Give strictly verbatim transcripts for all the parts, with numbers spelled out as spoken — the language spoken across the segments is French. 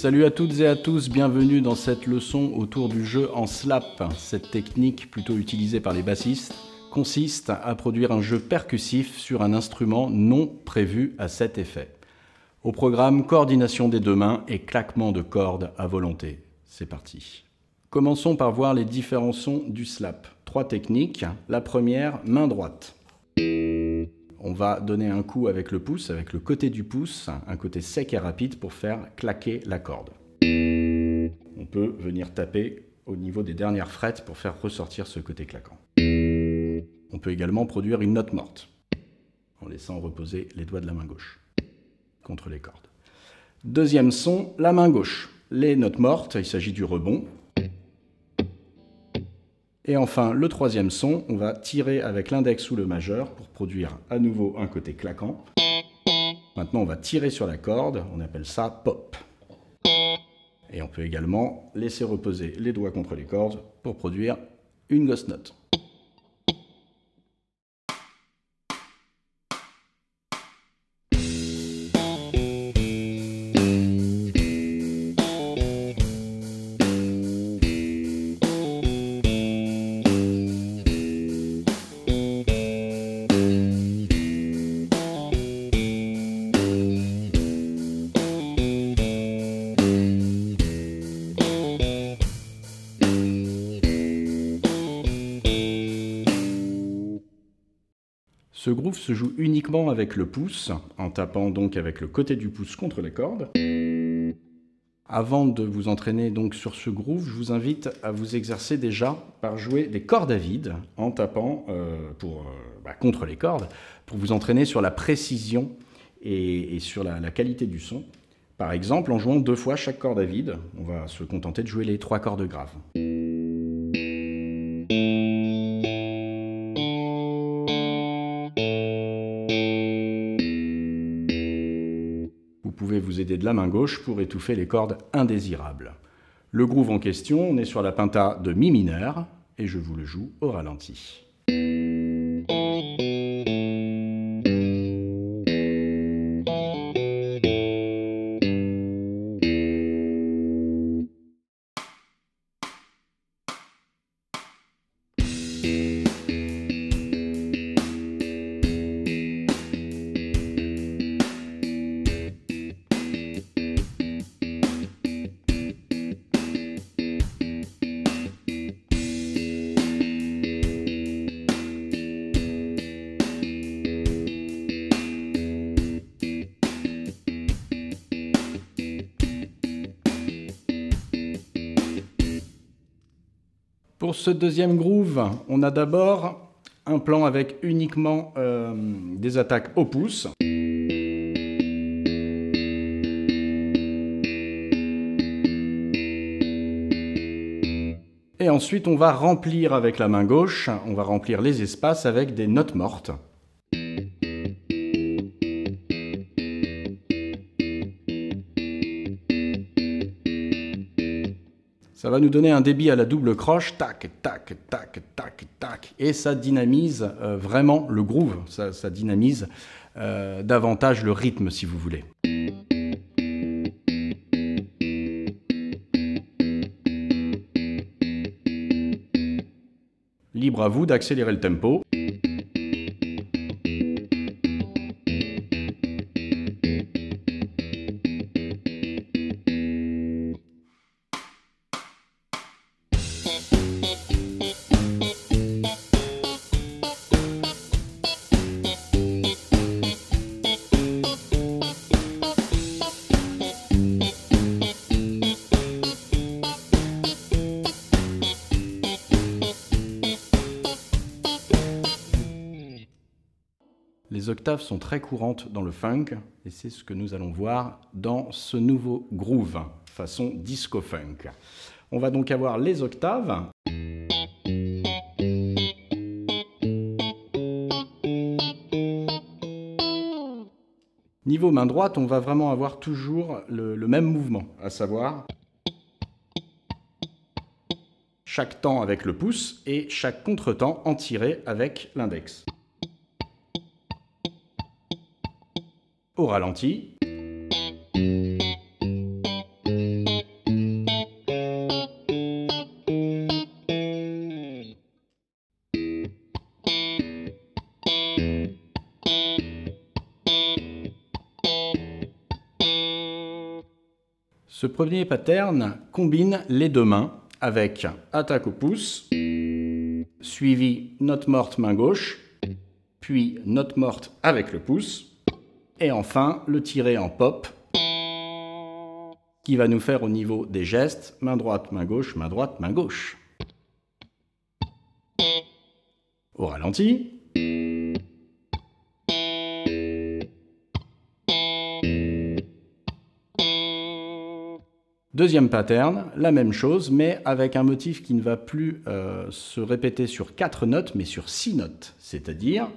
Salut à toutes et à tous, bienvenue dans cette leçon autour du jeu en slap. Cette technique, plutôt utilisée par les bassistes, consiste à produire un jeu percussif sur un instrument non prévu à cet effet. Au programme, coordination des deux mains et claquement de cordes à volonté. C'est parti. Commençons par voir les différents sons du slap. Trois techniques. La première, main droite. On va donner un coup avec le pouce, avec le côté du pouce, un côté sec et rapide pour faire claquer la corde. On peut venir taper au niveau des dernières frettes pour faire ressortir ce côté claquant. On peut également produire une note morte, en laissant reposer les doigts de la main gauche contre les cordes. Deuxième son, la main gauche. Les notes mortes, il s'agit du rebond. Et enfin, le troisième son, on va tirer avec l'index ou le majeur pour produire à nouveau un côté claquant. Maintenant, on va tirer sur la corde, on appelle ça pop. Et on peut également laisser reposer les doigts contre les cordes pour produire une ghost note. Ce groove se joue uniquement avec le pouce, en tapant donc avec le côté du pouce contre les cordes. Avant de vous entraîner donc sur ce groove, je vous invite à vous exercer déjà par jouer des cordes à vide, en tapant euh, pour, euh, bah, contre les cordes, pour vous entraîner sur la précision et, et sur la, la qualité du son. Par exemple, en jouant deux fois chaque corde à vide, on va se contenter de jouer les trois cordes graves. Vous pouvez vous aider de la main gauche pour étouffer les cordes indésirables. Le groove en question, on est sur la pinta de mi mineur et je vous le joue au ralenti. Pour ce deuxième groove, on a d'abord un plan avec uniquement euh, des attaques au pouce. Et ensuite, on va remplir avec la main gauche, on va remplir les espaces avec des notes mortes. Ça va nous donner un débit à la double croche, tac, tac, tac, tac, tac, et ça dynamise euh, vraiment le groove, ça, ça dynamise euh, davantage le rythme si vous voulez. Libre à vous d'accélérer le tempo. Les octaves sont très courantes dans le funk et c'est ce que nous allons voir dans ce nouveau groove, façon disco funk. On va donc avoir les octaves. Niveau main droite, on va vraiment avoir toujours le, le même mouvement, à savoir chaque temps avec le pouce et chaque contretemps en tiré avec l'index. Au ralenti. Ce premier pattern combine les deux mains avec attaque au pouce, suivi note morte main gauche, puis note morte avec le pouce, et enfin le tiré en pop, qui va nous faire au niveau des gestes, main droite, main gauche, main droite, main gauche. Au ralenti. Deuxième pattern, la même chose, mais avec un motif qui ne va plus euh, se répéter sur quatre notes, mais sur six notes. C'est-à-dire...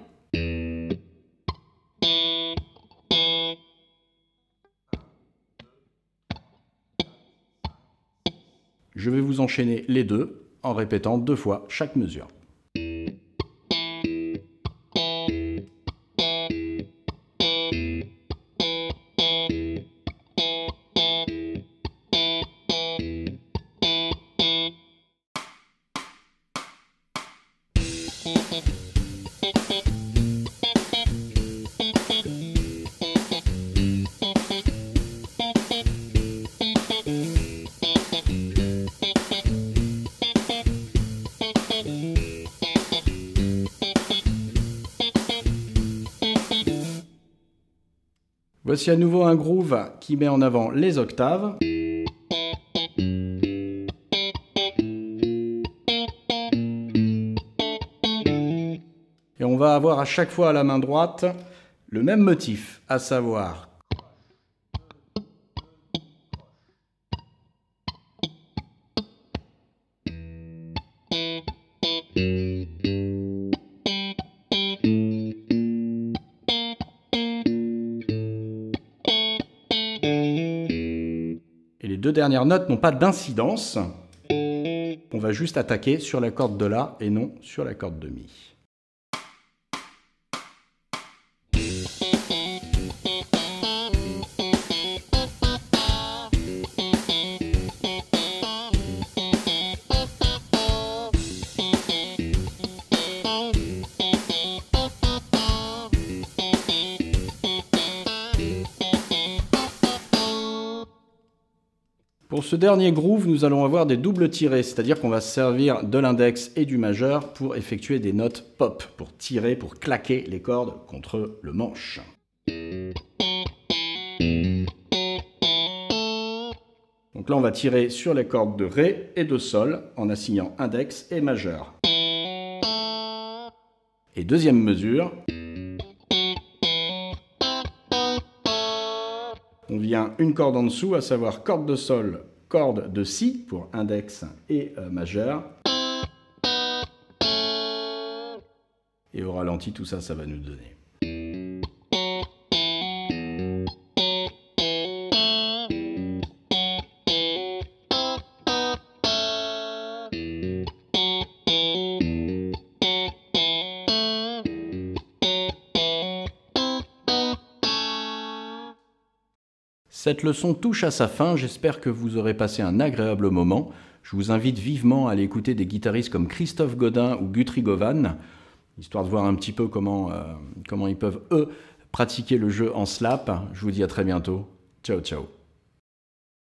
Je vais vous enchaîner les deux en répétant deux fois chaque mesure. Voici à nouveau un groove qui met en avant les octaves. Et on va avoir à chaque fois à la main droite le même motif, à savoir et les deux dernières notes n'ont pas d'incidence. On va juste attaquer sur la corde de La et non sur la corde de Mi. Pour ce dernier groove, nous allons avoir des doubles tirés, c'est-à-dire qu'on va se servir de l'index et du majeur pour effectuer des notes pop, pour tirer, pour claquer les cordes contre le manche. Donc là, on va tirer sur les cordes de Ré et de Sol en assignant index et majeur. Et deuxième mesure, on vient une corde en dessous, à savoir corde de Sol, corde de Si pour index et euh, majeur. Et au ralenti, tout ça, ça va nous donner. Cette leçon touche à sa fin, j'espère que vous aurez passé un agréable moment. Je vous invite vivement à aller écouter des guitaristes comme Christophe Godin ou Guthrie Govan, histoire de voir un petit peu comment, euh, comment ils peuvent, eux, pratiquer le jeu en slap. Je vous dis à très bientôt. Ciao, ciao.